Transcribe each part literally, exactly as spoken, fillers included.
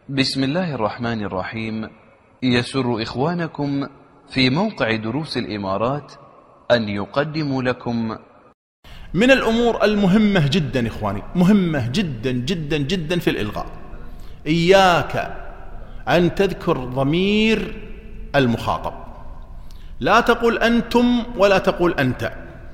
بسم الله الرحمن الرحيم. يسر إخوانكم في موقع دروس الإمارات أن يقدموا لكم من الأمور المهمة جدا إخواني، مهمة جدا جدا جدا في الإلغاء. إياك أن تذكر ضمير المخاطب، لا تقول أنتم ولا تقول أنت،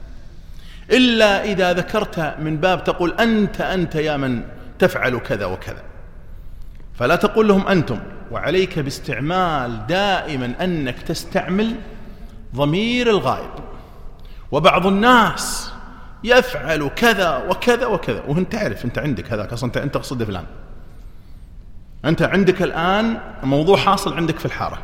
إلا إذا ذكرت من باب تقول أنت أنت يا من تفعل كذا وكذا، فلا تقول لهم أنتم. وعليك باستعمال دائما أنك تستعمل ضمير الغائب. وبعض الناس يفعل كذا وكذا وكذا وانت تعرف انت عندك هذاك اصلا، انت انت تقصد فلان، انت عندك الآن موضوع حاصل عندك في الحارة،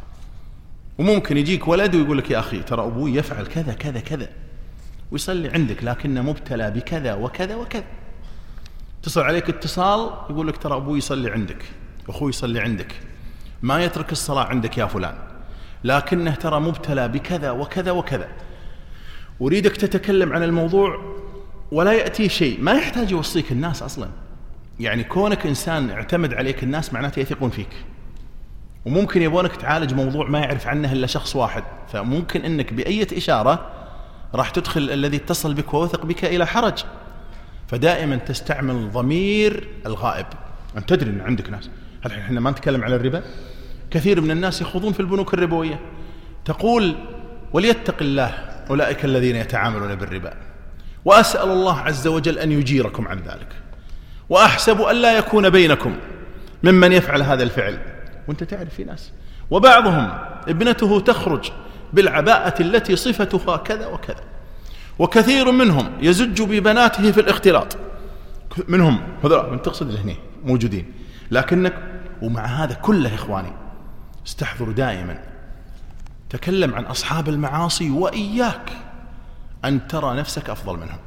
وممكن يجيك ولد ويقول لك يا أخي ترى أبوي يفعل كذا كذا كذا ويصلي عندك لكنه مبتلى بكذا وكذا وكذا. اتصل عليك اتصال يقول لك ترى أبوي يصلي عندك وأخوي يصلي عندك، ما يترك الصلاة عندك يا فلان، لكنه ترى مبتلى بكذا وكذا وكذا. أريدك تتكلم عن الموضوع ولا يأتي شيء، ما يحتاج يوصيك الناس أصلا. يعني كونك إنسان اعتمد عليك الناس معناته يثقون فيك، وممكن يبونك تعالج موضوع ما يعرف عنه إلا شخص واحد، فممكن أنك بأية إشارة راح تدخل الذي اتصل بك ووثق بك إلى حرج. فدائما تستعمل ضمير الغائب. أنت تدري أن عندك ناس، هل احنا ما نتكلم على الربا؟ كثير من الناس يخوضون في البنوك الربوية، تقول وليتق الله أولئك الذين يتعاملون بالربا، وأسأل الله عز وجل أن يجيركم عن ذلك، وأحسب أن لا يكون بينكم ممن يفعل هذا الفعل. وانت تعرف في ناس، وبعضهم ابنته تخرج بالعباءة التي صفتها كذا وكذا، وكثير منهم يزج ببناته في الاختلاط، منهم هذول من تقصد هنا موجودين. لكنك ومع هذا كله إخواني استحضروا دائما تكلم عن أصحاب المعاصي، وإياك أن ترى نفسك أفضل منهم،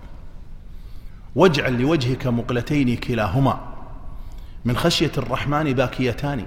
واجعل لوجهك مقلتين كلاهما من خشية الرحمن باكيتان،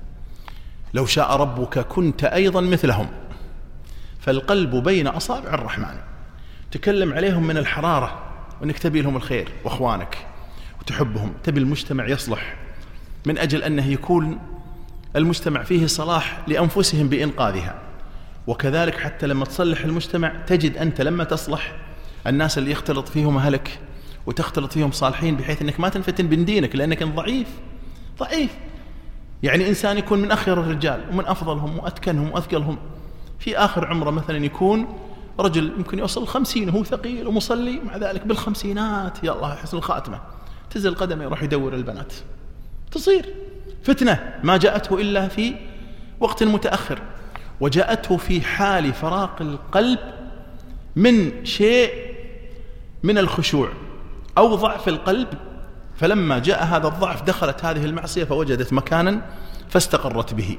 لو شاء ربك كنت أيضا مثلهم، فالقلب بين أصابع الرحمن. تكلم عليهم من الحرارة، وأنك تبي لهم الخير وأخوانك وتحبهم، تبي المجتمع يصلح من أجل أنه يكون المجتمع فيه صلاح لأنفسهم بإنقاذها. وكذلك حتى لما تصلح المجتمع تجد أنت لما تصلح الناس اللي يختلط فيهم أهلك وتختلط فيهم صالحين، بحيث أنك ما تنفتن بين دينك لأنك ضعيف ضعيف. يعني إنسان يكون من أخير الرجال ومن أفضلهم وأتكنهم وأثقلهم، في آخر عمره مثلا يكون رجل يمكن يوصل الخمسين وهو ثقيل ومصلي، مع ذلك بالخمسينات يا الله حسن الخاتمة تزل قدمه يروح يدور البنات، تصير فتنة ما جاءته إلا في وقت متأخر، وجاءته في حال فراق القلب من شيء من الخشوع أو ضعف القلب. فلما جاء هذا الضعف دخلت هذه المعصية فوجدت مكانا فاستقرت به.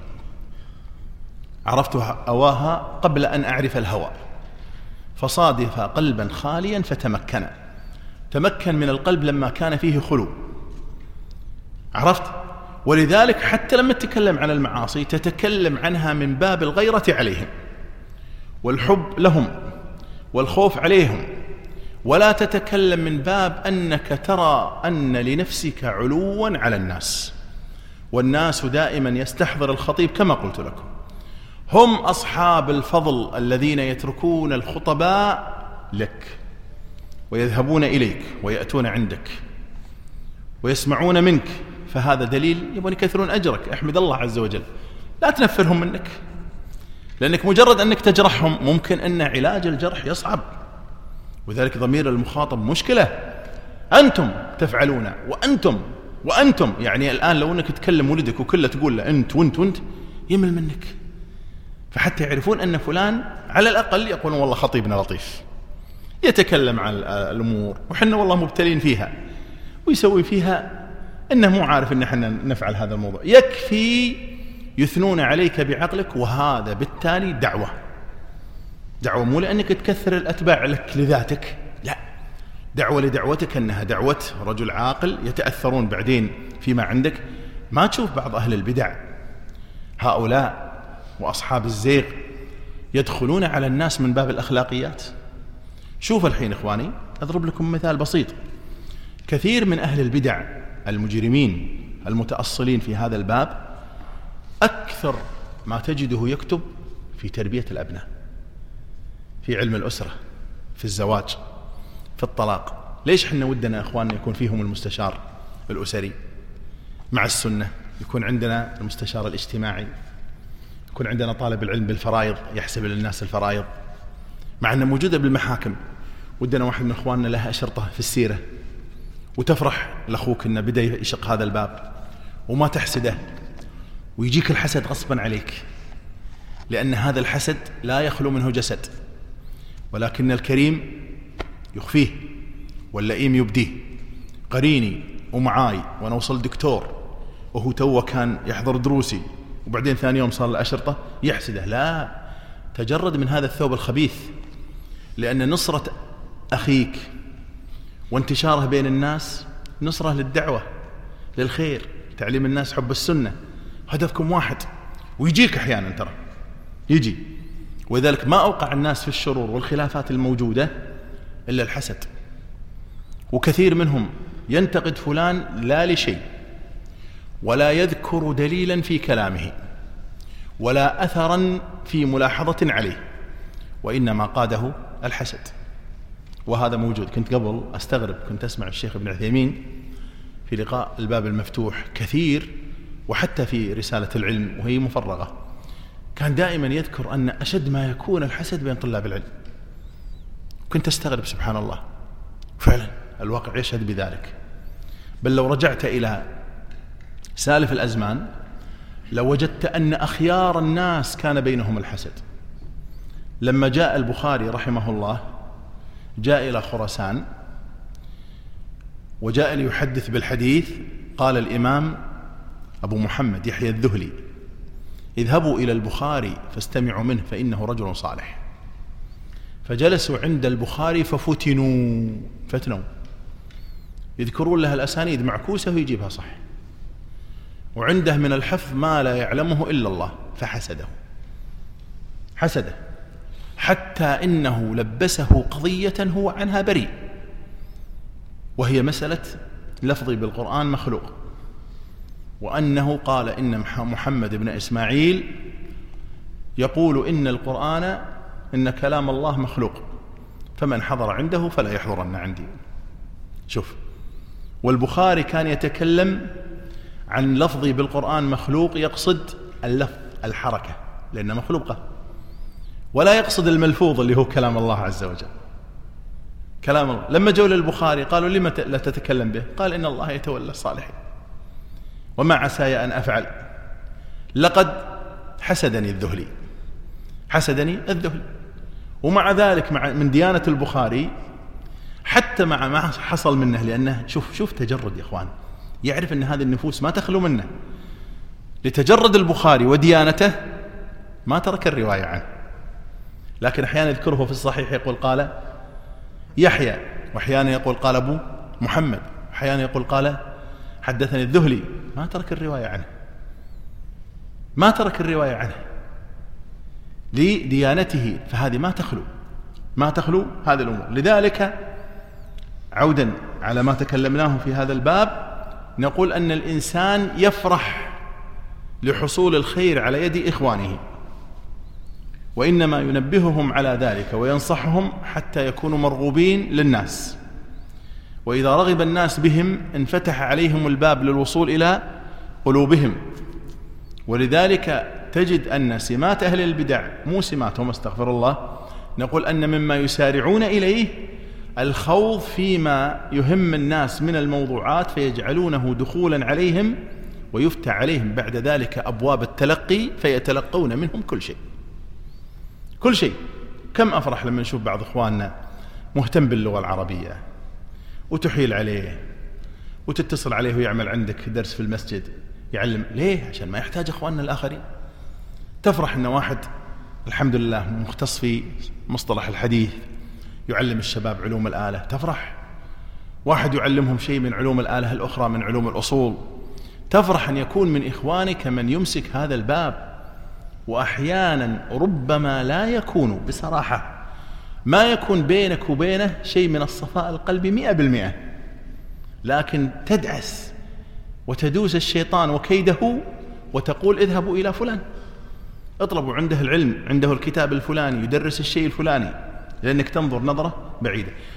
عرفت أواها قبل أن أعرف الهوى، فصادف قلبا خاليا فتمكن. تمكن من القلب لما كان فيه خلو، عرفت؟ ولذلك حتى لما تتكلم عن المعاصي تتكلم عنها من باب الغيرة عليهم والحب لهم والخوف عليهم، ولا تتكلم من باب أنك ترى أن لنفسك علوا على الناس. والناس دائما يستحضر الخطيب كما قلت لكم، هم أصحاب الفضل الذين يتركون الخطباء لك ويذهبون إليك ويأتون عندك ويسمعون منك، فهذا دليل يبون يكثرون أجرك. احمد الله عز وجل، لا تنفرهم منك، لأنك مجرد أنك تجرحهم ممكن أن علاج الجرح يصعب. وذلك ضمير المخاطب مشكلة. أنتم تفعلون وأنتم وأنتم، يعني الآن لو أنك تكلم ولدك وكله تقول له أنت وأنت وأنت يمل منك، فحتى يعرفون أن فلان على الأقل يقولون والله خطيبنا لطيف يتكلم عن الأمور وحنا والله مبتلين فيها، ويسوي فيها أنه مو عارف أن احنا نفعل هذا الموضوع. يكفي يثنون عليك بعقلك، وهذا بالتالي دعوة دعوة مو لأنك تكثر الأتباع لك لذاتك، لا، دعوة لدعوتك أنها دعوة رجل عاقل يتأثرون بعدين فيما عندك. ما تشوف بعض أهل البدع هؤلاء وأصحاب الزيغ يدخلون على الناس من باب الأخلاقيات؟ شوف الحين إخواني أضرب لكم مثال بسيط. كثير من أهل البدع المجرمين المتأصلين في هذا الباب أكثر ما تجده يكتب في تربية الأبناء، في علم الأسرة، في الزواج، في الطلاق. ليش حنا ودنا أخواننا يكون فيهم المستشار الأسري مع السنة، يكون عندنا المستشار الاجتماعي، يكون عندنا طالب العلم بالفرائض يحسب للناس الفرائض، مع أنها موجودة بالمحاكم. ودنا واحد من أخواننا لها أشرطة في السيرة، وتفرح لأخوك أنه بدأ يشق هذا الباب وما تحسده، ويجيك الحسد غصبا عليك، لأن هذا الحسد لا يخلو منه جسد، ولكن الكريم يخفيه واللئيم يبديه. قريني ومعاي وأنا وصل دكتور وهو تو كان يحضر دروسي وبعدين ثاني يوم صار الأشرطة يحسده، لا، تجرد من هذا الثوب الخبيث، لأن نصرة أخيك وانتشاره بين الناس نصرة للدعوة للخير، تعليم الناس حب السنة، هدفكم واحد. ويجيك أحيانا ترى يجي، ولذلك ما أوقع الناس في الشرور والخلافات الموجودة إلا الحسد. وكثير منهم ينتقد فلان لا لشيء، ولا يذكر دليلا في كلامه، ولا أثرا في ملاحظة عليه، وإنما قاده الحسد. وهذا موجود. كنت قبل أستغرب، كنت أسمع الشيخ ابن عثيمين في لقاء الباب المفتوح كثير، وحتى في رسالة العلم وهي مفرغة، كان دائما يذكر أن أشد ما يكون الحسد بين طلاب العلم. كنت أستغرب، سبحان الله، فعلا الواقع يشهد بذلك. بل لو رجعت إلى سالف الأزمان لوجدت أن أخيار الناس كان بينهم الحسد. لما جاء البخاري رحمه الله جاء إلى خراسان وجاء ليحدث بالحديث، قال الإمام أبو محمد يحيى الذهلي: اذهبوا إلى البخاري فاستمعوا منه فإنه رجل صالح. فجلسوا عند البخاري ففتنوا فتنوا يذكرون لها الأسانيد معكوسة ويجيبها صح، وعنده من الحفظ ما لا يعلمه إلا الله، فحسده حسده حتى إنه لبسه قضية هو عنها بريء، وهي مسألة لفظي بالقرآن مخلوق، وأنه قال إن محمد بن إسماعيل يقول إن القرآن إن كلام الله مخلوق، فمن حضر عنده فلا يحضرن عندي. شوف، والبخاري كان يتكلم عن لفظي بالقرآن مخلوق، يقصد اللفظ الحركة لأنه مخلوقة، ولا يقصد الملفوظ اللي هو كلام الله عز وجل. كلام الله. لما جاءوا للبخاري قالوا: لما لا تتكلم به؟ قال: إن الله يتولى الصالحين وما عساي أن أفعل. لقد حسدني الذهلي حسدني الذهلي ومع ذلك مع من ديانة البخاري حتى مع ما حصل منه، لأنه شوف شوف تجرد يا إخوان، يعرف أن هذه النفوس ما تخلو منه. لتجرد البخاري وديانته ما ترك الرواية عنه، لكن أحيانا يذكره في الصحيح يقول قال يحيى، وأحيانا يقول قال أبو محمد، وأحيانا يقول قال حدثني الذهلي، ما ترك الرواية عنه ما ترك الرواية عنه لديانته، فهذه ما تخلو ما تخلو هذه الأمور. لذلك عودا على ما تكلمناه في هذا الباب، نقول أن الإنسان يفرح لحصول الخير على يد إخوانه، وإنما ينبههم على ذلك وينصحهم حتى يكونوا مرغوبين للناس، وإذا رغب الناس بهم انفتح عليهم الباب للوصول إلى قلوبهم. ولذلك تجد أن سمات أهل البدع، مو سماتهم استغفر الله، نقول أن مما يسارعون إليه الخوض فيما يهم الناس من الموضوعات، فيجعلونه دخولا عليهم، ويفتح عليهم بعد ذلك أبواب التلقي فيتلقون منهم كل شيء كل شيء. كم أفرح لما نشوف بعض إخواننا مهتم باللغة العربية وتحيل عليه وتتصل عليه ويعمل عندك درس في المسجد يعلم. ليه؟ عشان ما يحتاج إخواننا الآخرين. تفرح أن واحد الحمد لله مختص في مصطلح الحديث يعلم الشباب علوم الآلة، تفرح. واحد يعلمهم شيء من علوم الآلة الأخرى من علوم الأصول، تفرح أن يكون من إخوانك من يمسك هذا الباب. وأحيانا ربما لا يكون بصراحة ما يكون بينك وبينه شيء من الصفاء القلبي مئة بالمئة، لكن تدعس وتدوس الشيطان وكيده وتقول اذهبوا إلى فلان، اطلبوا عنده العلم، عنده الكتاب الفلاني، يدرس الشيء الفلاني، لأنك تنظر نظرة بعيدة.